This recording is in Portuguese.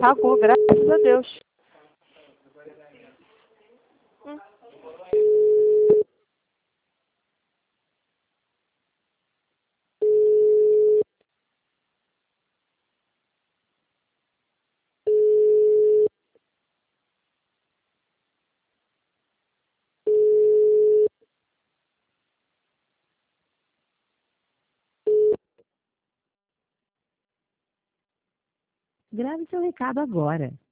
Pagou, graças a Deus. Grave seu recado agora.